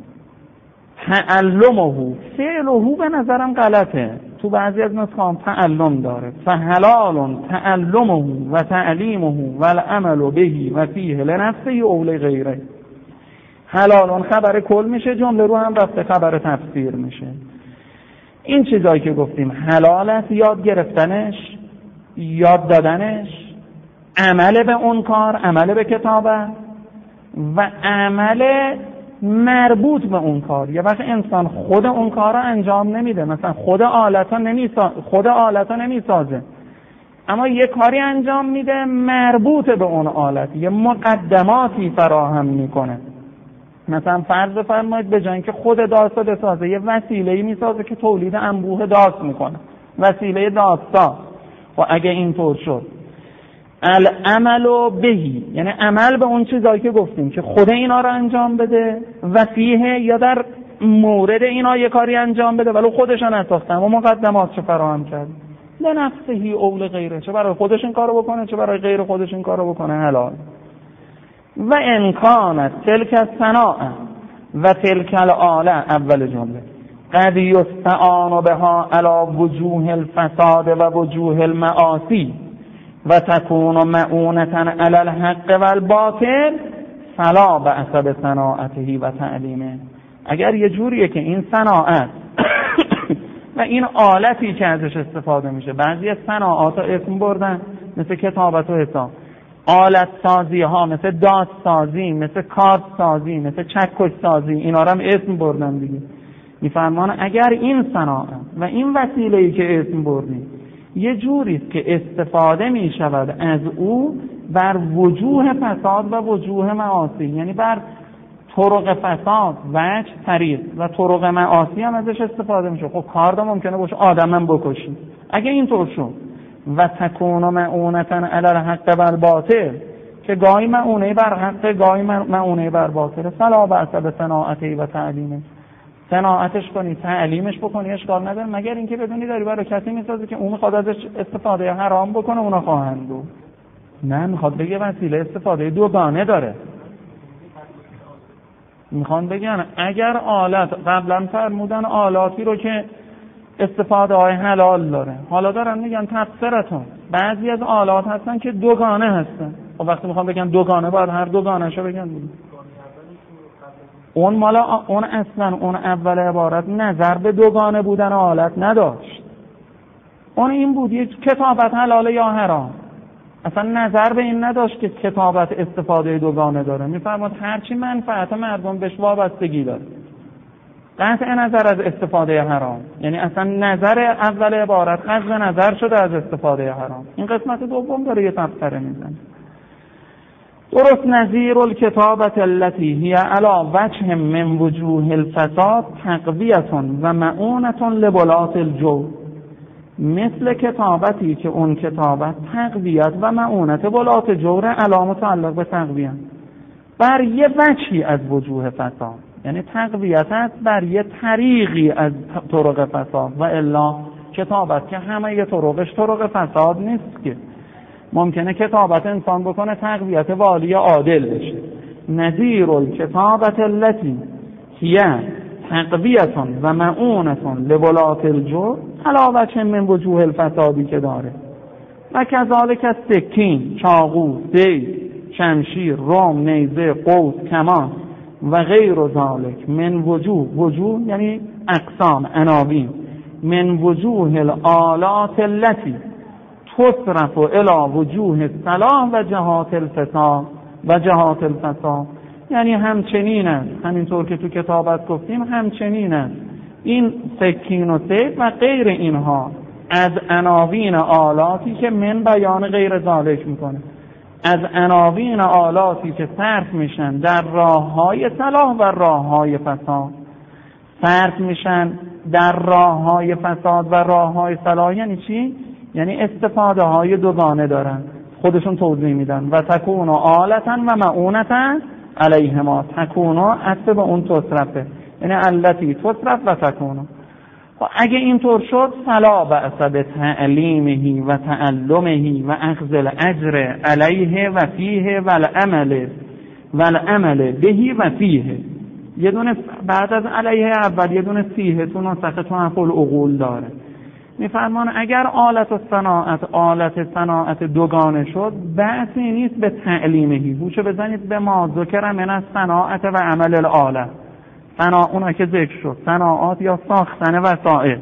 تعلمه، فعله به نظرم غلطه، تو بعضی از نسخه‌ها تعلم داره. فحلال تعلمه و تعلیمه و العمل به و فیه لنفسه او لغیره. حلالون خبر کل میشه، جمله رو هم رفته خبر تفسیر میشه. این چیزایی که گفتیم حلال است، یاد گرفتنش، یاد دادنش، عمل به اون کار، عمل به کتابه و عمل مربوط به اون کار. یه وقت انسان خود اون کار رو انجام نمیده، مثلا خود آلتا نمیسازه خود آلتا نمیسازه اما یه کاری انجام میده مربوط به اون آلت، یه مقدماتی فراهم میکنه. مثلا فرض فرمایید به جای اینکه خود داستا بسازه یه وسیله‌ای میسازه که تولید انبوه داس میکنه، وسیله داستا. و اگه اینطور شد العمل بهی یعنی عمل به اون چیزایی که گفتیم که خود اینا رو انجام بده و فیه یا در مورد اینا یه کاری انجام بده ولی خودش نساخته اما مقدمات چه فراهم کرد لنفسه او لغیره، چه برای خودش این کارو بکنه چه برای غیر خودش این کارو بکنه حلال. و امکانت تلک الصناعه و تلک الآله، اول جمله قد یستعان بها علی وجوه الفساد و وجوه المعاصی و تکون معونة علی الحق و الباطل فلا بأس بصناعته و تعلیمه. اگر یه جوریه که این صناعت و این آلتی که ازش استفاده میشه، بعضی از صناعات ها اسم بردن مثل کتابت و حساب، آلت سازی ها مثل داس سازی، مثل کارت سازی، مثل چکش سازی، اینا رو هم اسم بردن دیگه. میفرمان اگر این صناعت و این وسیله‌ای که اسم بردیم یه جوریست که استفاده می شود از او بر وجوه فساد و وجوه معاصی، یعنی بر طرق فساد وجه طریق و طرق معاصی هم ازش استفاده میشه. خب کار دا ممکنه باشه آدمم بکشی. اگه اینطور شد و تکون معونة علی الحق و الباطل، که گاهی معونه بر حق گاهی معونه بر باطل، فلا بأس بصناعته و تعلیمه. صناعتش کنی، تعلیمش بکنی، اشکال نداره، مگر اینکه بدونی داری برای کسی میسازی که اون میخواد ازش استفاده حرام بکنه، اونا خواهند بود. نه، میخواد بگه وسیله استفاده دوگانه داره. میخوان بگن اگر آلت، قبلا فرمودن آلاتی رو که استفاده های حلال داره، حالا دارن میگن تفسیرتون بعضی از آلات هستن که دوگانه هستن. و وقتی میخوان بگن دوگانه باید هر دوگانه شو بگن دیگه. اون مالا اون اصلا اون اول عبارت نظر به دوگانه بودن آلت نداشت. اون این بود یک کتابت حلاله یا حرام، اصلا نظر به این نداشت که کتابت استفاده دوگانه داره. میفرماد هرچی منفعت مردم بهش وابستگی داره، قطع نظر از استفاده حرام. یعنی اصلا نظر اول عبارت قطع نظر شده از استفاده حرام. این قسمت دوم داره یه تفسیر میزنه. درست نظیر الکتابت التي هي على وجه من وجوه الفساد تقویة و معونة لبلات الجو، مثل کتابتی که اون کتابت تقویت و معونت بلات جور علامه متعلق به تقویت بر یه وجهی از وجوه فساد، یعنی تقویت است بر یه طریقی از طرق فساد، و الا کتابت که همه یه طرقش طرق فساد نیست که ممکنه کتابت انسان بکنه تقویت والی عادل بشه. نظیر الکتابت التي هي تقویة و معونة لبلات الجور علی وجه من وجوه الفسادی که داره. و کذالک السکین، چاقو، سیف، شمشیر، رم، نیزه، قوس، کمان و غیر ذالک من وجوه، وجوه یعنی اقسام، عناوین، من وجوه الآلات التي تصرف الى وجوه الصلاح و جهات الفساد و جهات الفساد، یعنی همچنین است، همینطور که تو کتابت گفتیم همچنین است این سکین و سیف و غیر اینها از عناوین آلاتی که من بیان غیر ذالک میکنه، از عناوین آلاتی که صرف میشن در راه های صلاح و راه های فساد. صرف میشن در راه های فساد و راه های صلاح یعنی چی؟ یعنی استفاده های دوگانه دارن، خودشون توضیح میدن. و تکونو آلتا و معونتا علیهما، تکونو اصل به اون تصرفه، یعنی التی تصرف و تکونو. و اگه اینطور شد فلا بأس به تعلیمه و تعلمه و اخذ الاجر علیه و فیه و العمل و العمل بهی و فیه. یه دونه بعد از علیه اول یه دونه فیه تو نسخه تو حفل عقول داره. میفرمان اگر آلت و صناعت آلت صناعت دوگانه شد بحثی نیست به تعلیمهی، بوچه بزنید به ما ذکر من از صناعت و عمل الآلت، صناع اونا که ذکر شد صناعات یا ساختن وسائل.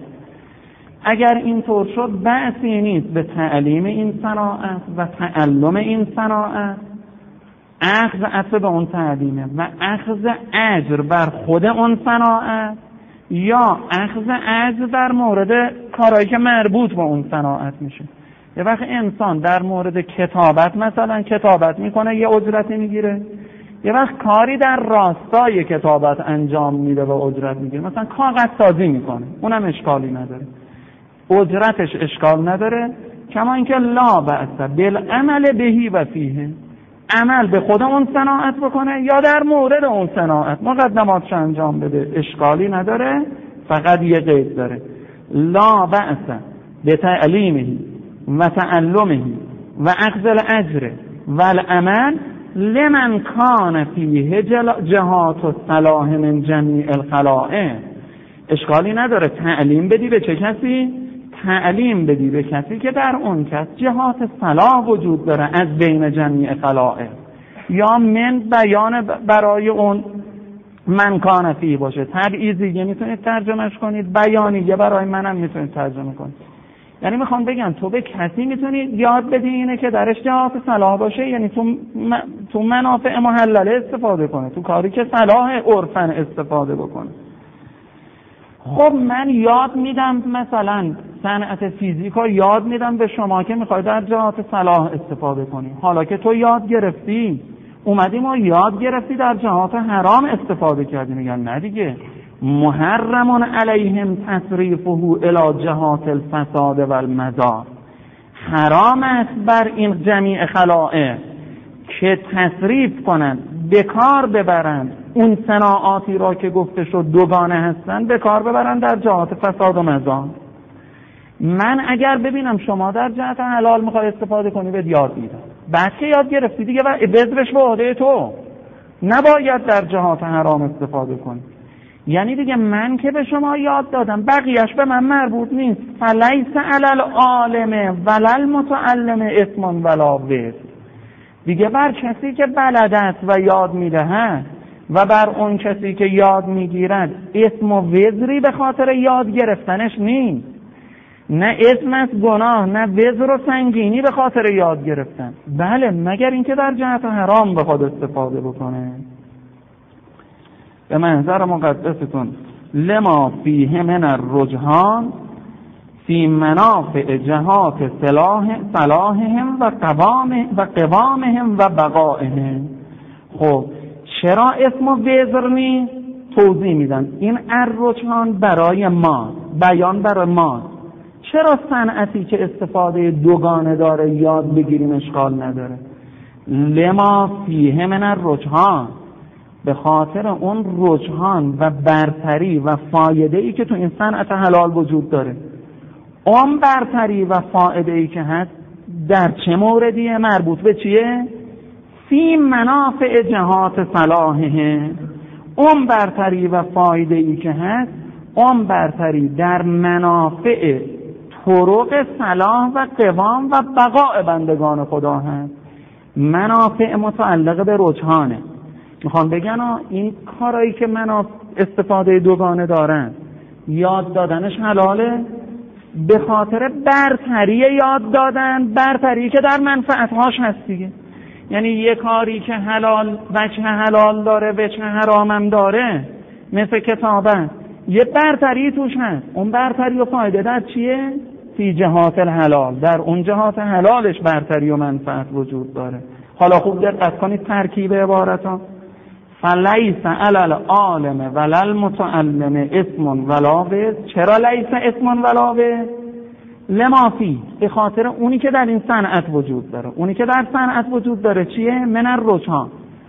اگر اینطور شد بحثی نیست به تعلیم این صناعت و تعلم این صناعت، اخذ اصل به اون تعلیمه و اخذ اجر بر خود اون صناعت یا اخذ اجر در مورد کارهایی که مربوط به اون صناعت میشه. یه وقت انسان در مورد کتابت مثلا کتابت میکنه یه اجرتی میگیره، یه وقت کاری در راستای کتابت انجام میده و اجرت میگیره، مثلا کاغذ سازی میکنه اونم اشکالی نداره، اجرتش اشکال نداره. کما اینکه لا بأس بالعمل بهی و فیه، عمل به خود اون صناعت بکنه یا در مورد اون صناعت مقدماتش انجام بده، اشکالی نداره. فقط یه قید داره، لا بأس به تعلیمه و تعلمه و اخذ الاجر و العمل لمن کان فیه جهات الصلاح من جمیع الخلائق. اشکالی نداره تعلیم بدی به چه کسی؟ تعلیم بدی به کسی که در اون کس جهات صلاح وجود داره از بین جمیع خلائق، یا من بیان برای اون من کان فیه باشه، تبعیضیه میتونید ترجمهش کنید، بیانیه برای منم میتونید ترجمه کنید. یعنی میخوام بگم تو به کسی میتونی یاد بدی اینه که درش جهات صلاح باشه، یعنی تو م... تو منافع محلله استفاده کنه، تو کاری که صلاح عرفن استفاده بکنه. خب من یاد میدم مثلا صنعت فیزیکا یاد میدم به شما که میخوای در جهات صلاح استفاده کنی، حالا که تو یاد گرفتی اومدی ما یاد گرفتی در جهات حرام استفاده کردی، میگن نه دیگه محرم علیهم تصریفه الی جهات الفساد و المضار، حرام است بر این جمیع خلائق که تصریف کنند به کار ببرند اون صناعاتی را که گفته شد دوگانه هستند به کار ببرند در جهات فساد و مضار. من اگر ببینم شما در جهت حلال میخوای استفاده کنی بهت یاد میدم، بعد که یاد گرفتی دیگه و بذرش به عهده تو، نباید در جهات حرام استفاده کنی. یعنی دیگه من که به شما یاد دادم بقیهش به من مربوط نیست. فلیس علی العالم ولا المتعلم اثم ولا وزر، دیگه بر کسی که بلد است و یاد میده و بر اون کسی که یاد میگیرد اسم و وزری به خاطر یاد گرفتنش نیست، نه اسم از گناه نه وزر و سنگینی به خاطر یاد گرفتن، بله مگر اینکه در جهت حرام بخواد استفاده بکنه. به منظر مقدستون لما فیه من الرجحان فی منافع جهات صلاح صلاحهم و قوام و قوامهم و بقائهم. خب چرا اسم و وزر نیست؟ توضیح میدن. این الرجحان برای ما، بیان برای ما. چرا صنعتی که استفاده دوگانه داره یاد بگیریم اشکال نداره؟ لما فیه من الرجحان، به خاطر اون رجحان و برتری و فایده ای که تو این صنعت حلال وجود داره. اون برتری و فایده ای که هست در چه موردیه؟ مربوط به چیه؟ فی منافع جهات صلاحه. اون برتری و فایده ای که هست، اون برتری در منافع طرق صلاح و قوام و بقاء بندگان خدا هست. منافع متعلق به رجحانه. میخوام بگن این کارایی که منافع استفاده دوگانه دارن یاد دادنش حلاله به خاطر برتری یاد دادن، برتری که در منفعتهاش هست دیگه. یعنی یه کاری که حلال وجه حلال داره وجه حرامم داره، مثل کتابت، یه برتری توش هست. اون برتری و فایده در چیه؟ فی جهات الحلال، در اون جهات حلالش برتری و منفعت وجود داره. حالا خوب دقت کنید ترکیب عبارتا. فلیس علی العالم ولا المتعلم اسم ولا وزر. چرا لیس اسم ولا وزر؟ لما فی، به خاطر اونی که در این صنعت وجود داره. اونی که در صنعت وجود داره چیه؟ من الرجحان.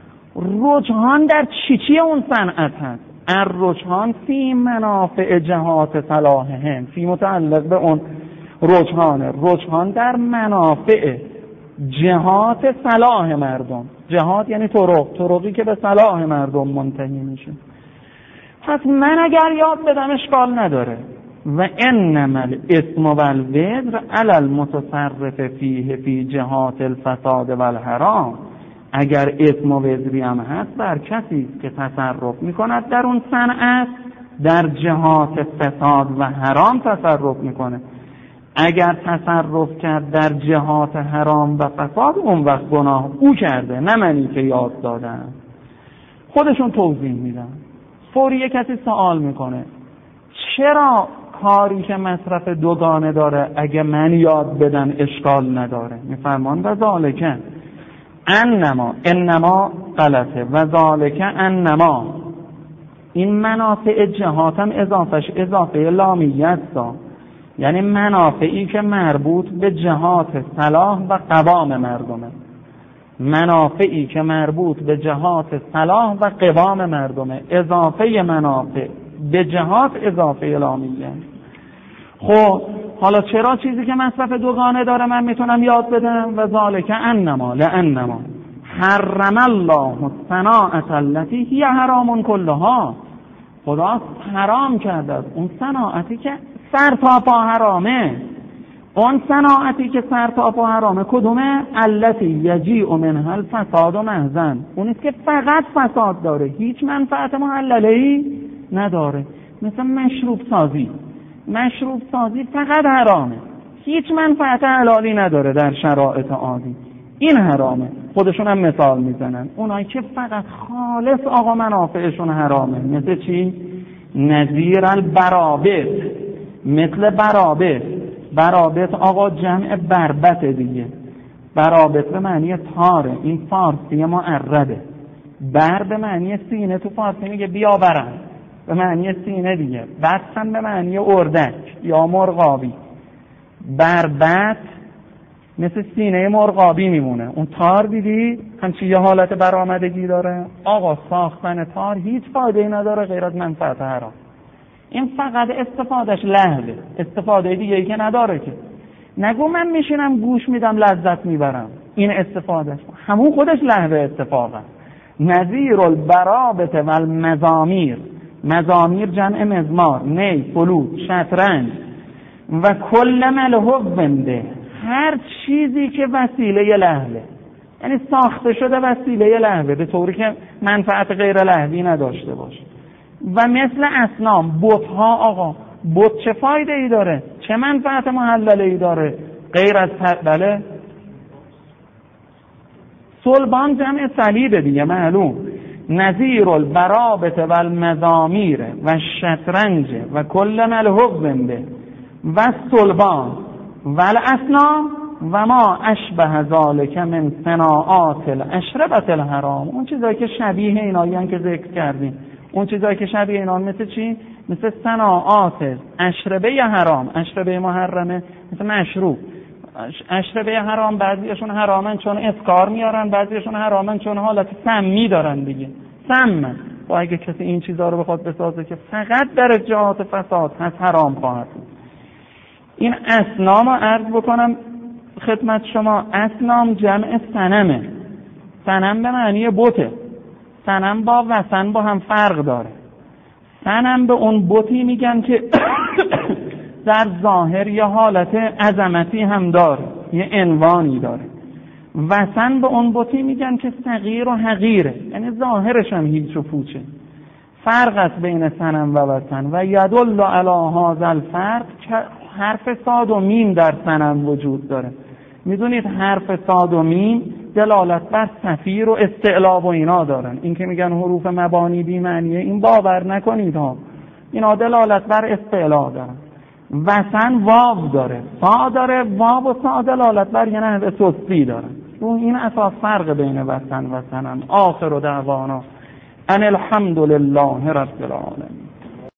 رجحان در چی چیه اون صنعت هست؟ الرجحان فی منافع جهات صلاحهم، فی متعلق به اون رجحانه. رجحان در منافع جهات صلاح مردم. جهات یعنی طرق، طرقی که به صلاح مردم منتهی میشه. پس من اگر یاد بدم اشکال نداره. و انما الاسم والوزر علی المتصرف فیه فی جهات الفساد والحرام. اگر اسم و وزری هم هست بر کسی که تصرف میکند در اون صنعت در جهات فساد و حرام تصرف میکنه. اگر تصرف کرد در جهات حرام و فساد، اون وقت گناه او کرده، نه منی که یاد دادن. خودشون توضیح میدن. فوری یک کسی سوال میکنه چرا کاری که مصرف دوگانه داره اگه من یاد بدن اشکال نداره؟ میفرمان و ذالک انما، انما غلطه، و ذالک انما، این منافع جهات هم اضافش اضافه لامیه است، یعنی منافعی که مربوط به جهات صلاح و قوام مردمه. منافعی که مربوط به جهات صلاح و قوام مردمه. اضافه منافع به جهات اضافه لامیه. خب حالا چرا چیزی که مصرف دوگانه داره من میتونم یاد بدم؟ و ذالک انما لانما حرم الله الصناعة التي هي حرام کلها. خدا حرام کرده است اون صناعتی که سر تا پا حرامه. اون صناعتی که سر تا پا حرامه کدومه؟ التي یجیء منها الفساد محضاً. اونیست که فقط فساد داره، هیچ منفعت محلله‌ای نداره. مثل مشروب سازی. مشروب سازی فقط حرامه، هیچ منفعت حلالی نداره در شرایط عادی. این حرامه. خودشون هم مثال میزنن. اونایی که فقط خالص آقا منافعشون حرامه، مثل چی؟ نظیر البرابط. مثل برابط. برابط آقا جمع بربط دیگه. برابط به معنی تاره، این فارسی معربه. بر به معنی سینه، تو فارسی میگه بیاورن، به معنی سینه دیگه. بطن به معنی اردک یا مرغابی. بربط مثل سینه مرغابی میمونه. اون تار دیدی همچی یه حالت برآمدگی داره. آقا ساختن تار هیچ فایده نداره غیر از منفعت حرام. این فقط استفادهش لهوه، استفاده دیگه ای که نداره که. نگو من میشینم گوش میدم لذت میبرم، این استفادهش همون خودش لهوه اتفاقا. نظیر البرابط و المزامیر. مزامیر جمع مزمار، نی، فلوت، شطرنج و کل ملهو بنده، هر چیزی که وسیله لهوه. یعنی ساخته شده وسیله لهوه به طوری که منفعت غیر لهوی نداشته باشه. و مثل اصنام، بت‌ها آقا، بت چه فایده ای داره؟ چه منفعت محلله ای داره؟ غیر از بله صلبان جمع صلیب دیگه معلوم، نظیر البرابط و المزامیر و شطرنج و کل ملحوظ به و صلبان و الاصنام و ما اشبه ذالک من صناعات الاشربة الحرام. اون چیزایی که شبیه اینایی که ذکر کردیم، اون چیزایی که شبیه اینا مثل چی؟ مثل صناعات اشربه حرام، اشربه محرمه مثل مشروب. اشربه حرام بعضیشون حرامن چون اسکار میارن، بعضیشون حرامن چون حالت سمی دارن دیگه، سم. و اگه کسی این چیزا رو بخواد بسازه که فقط در جهات فساد هست، حرام خواهد بود. این اصنام رو عرض بکنم خدمت شما، اصنام جمع صنمه. صنم به معنی بته. صنم با وثن با هم فرق داره. صنم به اون بتی میگن که در ظاهر یه حالت عظمتی هم داره، یه عنوانی داره. وثن به اون بتی میگن که صغیر و حقیره، یعنی ظاهرش هم هیچ و پوچه. فرق است بین صنم و وثن. و یدل علی هذا الفرق که حرف صاد و میم در صنم وجود داره. میدونید حرف صاد و میم دلالت بر صفیر و استعلا و اینا دارن. این که میگن حروف مبانی بی معنیه، این باور نکنید ها، اینا دلالت بر استعلا دارن. وثن واو داره، صا داره، واو و صا دلالت بر یه نحو سستی دارن. این اساس فرق بین وثن و صنم. آخر دعوانا ان الحمد لله رب العالمین.